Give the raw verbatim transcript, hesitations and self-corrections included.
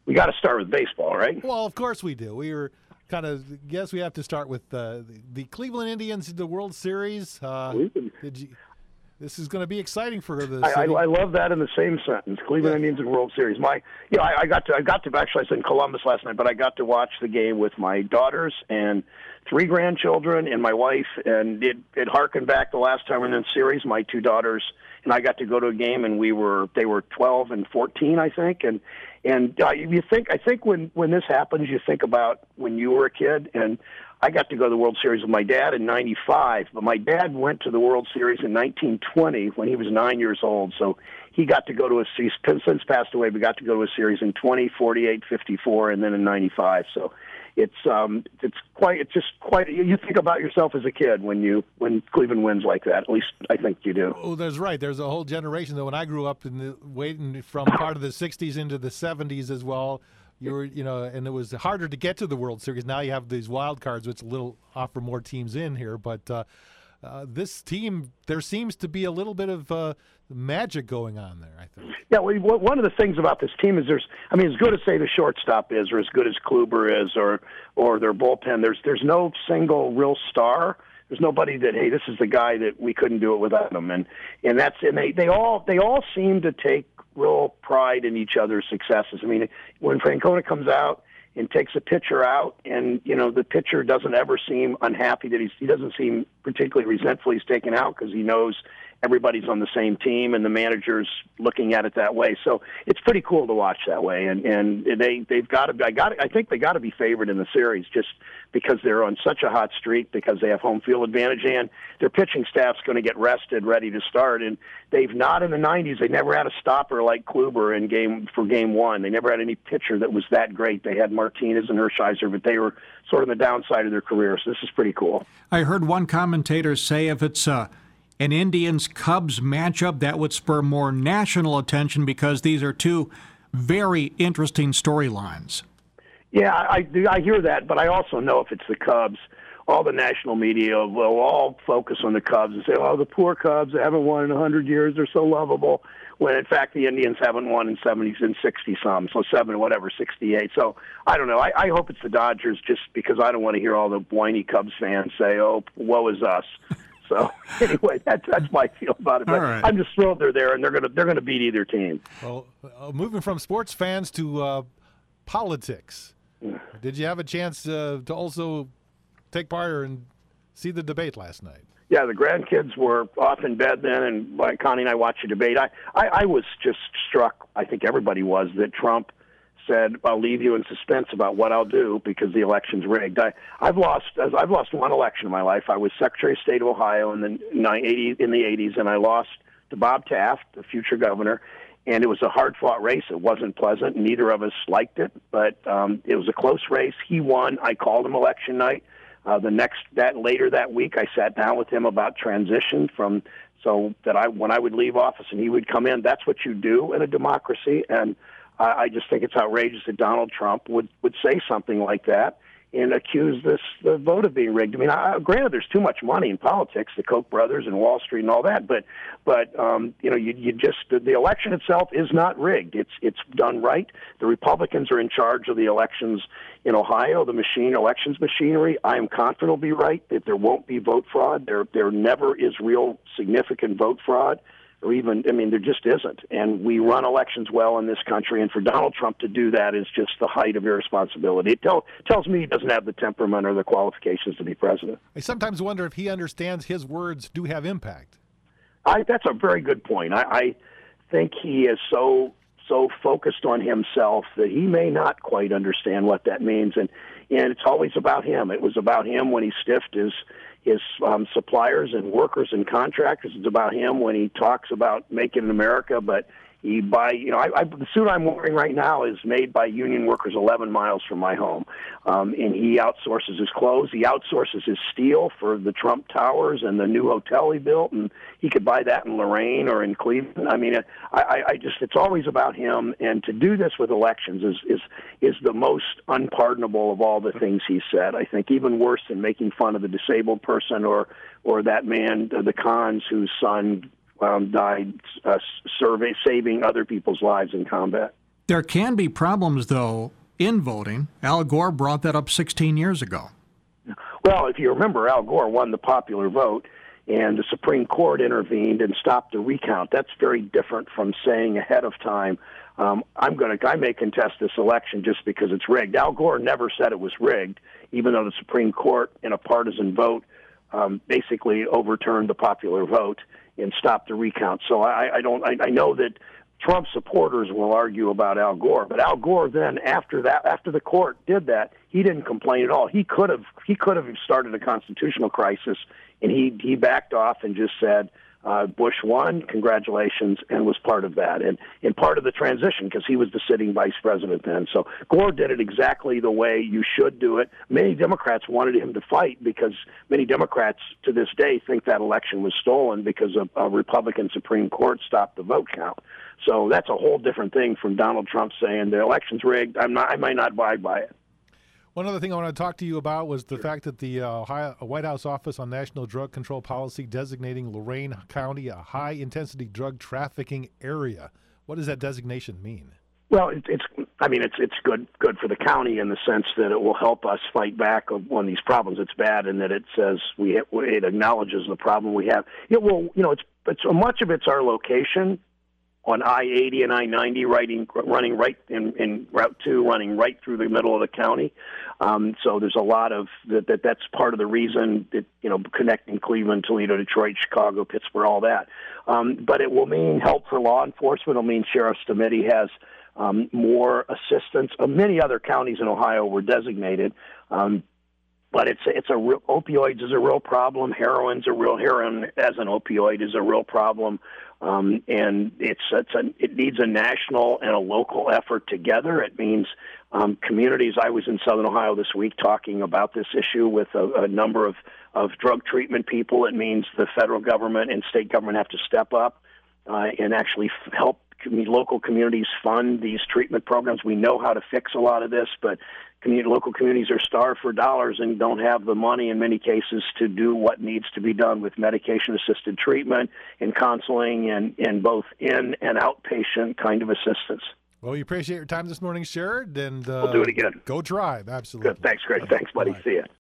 we got to start with baseball, right? Well, of course we do. We were kind of, yes, we have to start with uh, the, the Cleveland Indians in the World Series. Uh, did you, this is going to be exciting for the I, city. I, I love that in the same sentence. Cleveland Yeah. Indians and World Series. My, you know, I, I got to, I got to actually, I was in Columbus last night, but I got to watch the game with my daughters and three grandchildren and my wife, and it, it harkened back the last time we were in the series. My two daughters and I got to go to a game, and we were, they were twelve and fourteen, I think, and and uh, you think, I think when when this happens, you think about when you were a kid, and I got to go to the World Series with my dad in ninety-five, but my dad went to the World Series in nineteen twenty when he was nine years old, so he got to go to a series, since passed away, we got to go to a series in twenty, forty-eight, fifty-four, and then in ninety-five, so it's um it's quite, it's just quite, you think about yourself as a kid when you, when Cleveland wins like that, at least I think you do. Oh, that's right. There's a whole generation, though, when I grew up in the, waiting from part of the sixties into the seventies as well. You were, you know, and it was harder to get to the World Series. Now you have these wild cards, which a little offer more teams in here. But uh, uh, this team, there seems to be a little bit of uh, magic going on there, I think. Yeah, well, one of the things about this team is there's, I mean, as good as say the shortstop is, or as good as Kluber is, or or their bullpen, there's there's no single real star. There's nobody that, hey, this is the guy that we couldn't do it without him, and and that's and they they all they all seem to take real pride in each other's successes. I mean, when Francona comes out and takes a pitcher out, and you know the pitcher doesn't ever seem unhappy that he's he doesn't seem particularly resentful he's taken out, because he knows everybody's on the same team and the manager's looking at it that way. So it's pretty cool to watch that way, and and they they've got to I got I think they got to be favored in the series just because they're on such a hot streak, because they have home field advantage, and their pitching staff's going to get rested, ready to start. And they've not in the nineties. They never had a stopper like Kluber in game for game one. They never had any pitcher that was that great. They had Martinez and Hershiser, but they were sort of on the downside of their career. So this is pretty cool. I heard one commentator say if it's uh, an Indians-Cubs matchup, that would spur more national attention because these are two very interesting storylines. Yeah, I do. I hear that, but I also know if it's the Cubs, all the national media will all focus on the Cubs and say, "Oh, the poor Cubs, they haven't won in a hundred years. They're so lovable." When in fact the Indians haven't won in seventies and sixty some, so seven whatever, sixty-eight. So I don't know. I, I hope it's the Dodgers, just because I don't want to hear all the whiny Cubs fans say, "Oh, woe is us." So anyway, that's that's my feel about it. But right. I'm just thrilled they're there, and they're gonna they're gonna beat either team. Well, uh, moving from sports fans to uh, politics. Did you have a chance uh, to also take part and see the debate last night? Yeah, the grandkids were off in bed then, and like, Connie and I watched the debate. I, I, I was just struck, I think everybody was, that Trump said, "I'll leave you in suspense about what I'll do because the election's rigged." I, I've lost I've lost one election in my life. I was Secretary of State of Ohio in the eighties, in the eighties, and I lost to Bob Taft, the future governor. And it was a hard-fought race. It wasn't pleasant. Neither of us liked it, but um, it was a close race. He won. I called him election night. Uh, the next that later that week, I sat down with him about transition from so that I when I would leave office and he would come in. That's what you do in a democracy, and I, I just think it's outrageous that Donald Trump would would say something like that and accuse this the vote of being rigged. I mean, I, granted, there's too much money in politics, the Koch brothers and Wall Street and all that, but but um, you know, you you just the, the election itself is not rigged. It's it's done right. The Republicans are in charge of the elections in Ohio, the machine elections machinery. I am confident it'll be right, that there won't be vote fraud. There there never is real significant vote fraud. Or even, I mean, there just isn't. And we run elections well in this country, and for Donald Trump to do that is just the height of irresponsibility. It tell, tells me he doesn't have the temperament or the qualifications to be president. I sometimes wonder if he understands his words do have impact. I, that's a very good point. I, I think he is so so focused on himself that he may not quite understand what that means. And, and it's always about him. It was about him when he stiffed his his um, suppliers and workers and contractors. It's about him when he talks about making in America, but he buy, you know, I, I, the suit I'm wearing right now is made by union workers eleven miles from my home, um, and he outsources his clothes. He outsources his steel for the Trump Towers and the new hotel he built, and he could buy that in Lorraine or in Cleveland. I mean, I, I just, it's always about him, and to do this with elections is, is, is the most unpardonable of all the things he said. I think even worse than making fun of the disabled person or, or that man, the Khans, whose son Um, died uh, survey, saving other people's lives in combat. There can be problems, though, in voting. Al Gore brought that up sixteen years ago. Well, if you remember, Al Gore won the popular vote, and the Supreme Court intervened and stopped the recount. That's very different from saying ahead of time, um, I'm going to, I may contest this election just because it's rigged. Al Gore never said it was rigged, even though the Supreme Court, in a partisan vote, um, basically overturned the popular vote and stopped the recount. So I, I don't, I, I know that Trump supporters will argue about Al Gore, but Al Gore then, after that, after the court did that, he didn't complain at all. He could have, he could have started a constitutional crisis, and he he backed off and just said, uh, Bush won, congratulations, and was part of that, and and part of the transition because he was the sitting vice president then. So Gore did it exactly the way you should do it. Many Democrats wanted him to fight because many Democrats to this day think that election was stolen because a, a Republican Supreme Court stopped the vote count. So that's a whole different thing from Donald Trump saying the election's rigged. I'm not. I might not abide by it. One other thing I want to talk to you about was the fact that the uh, Ohio, White House Office on National Drug Control Policy designating Lorain County a high-intensity drug trafficking area. What does that designation mean? Well, it, it's. I mean, it's it's good good for the county in the sense that it will help us fight back on these problems. It's bad in that it says we it acknowledges the problem we have. It will, you know, it's it's much of it's our location on I eighty and I ninety, riding, running right in, in Route two, running right through the middle of the county. Um, so there's a lot of that, that. That's part of the reason that, you know, connecting Cleveland, Toledo, Detroit, Chicago, Pittsburgh, all that. Um, but it will mean help for law enforcement. It'll mean Sheriff Stamiti has um, more assistance. Uh, many other counties in Ohio were designated. Um, But it's it's a real, opioids is a real problem. Heroin's a real heroin as an opioid is a real problem, um, and it's it's a, it needs a national and a local effort together. It means um, communities. I was in Southern Ohio this week talking about this issue with a, a number of of drug treatment people. It means the federal government and state government have to step up uh, and actually f- help local communities fund these treatment programs. We know how to fix a lot of this, but community, local communities are starved for dollars and don't have the money in many cases to do what needs to be done with medication-assisted treatment and counseling and, and both in- and outpatient kind of assistance. Well, we appreciate your time this morning, Sherrod, and uh, We'll do it again. Go Tribe, absolutely. Good. Thanks, Greg. Thanks, buddy. Bye. See ya.